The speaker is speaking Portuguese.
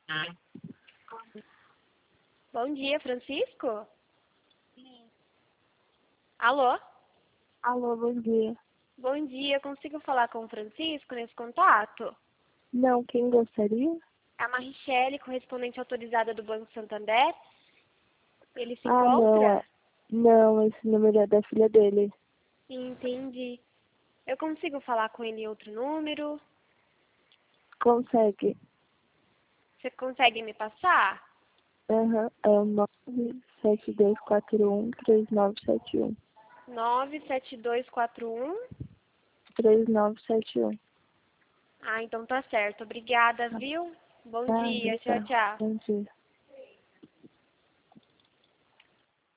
Bom dia, Francisco? Alô? Alô, bom dia. Bom dia, consigo falar com o Francisco nesse contato? Não, quem gostaria? É a Marichele, correspondente autorizada do Banco Santander. Ele se Não, encontra? não, esse número é da filha dele. Entendi. Eu consigo falar com ele em outro número? Consegue? Você consegue me passar? Aham, é o 972413971. 97241. 3971. Ah, então tá certo. Obrigada, Tá, viu? Bom tá, dia. Tchau, obrigada. tchau. Bom dia.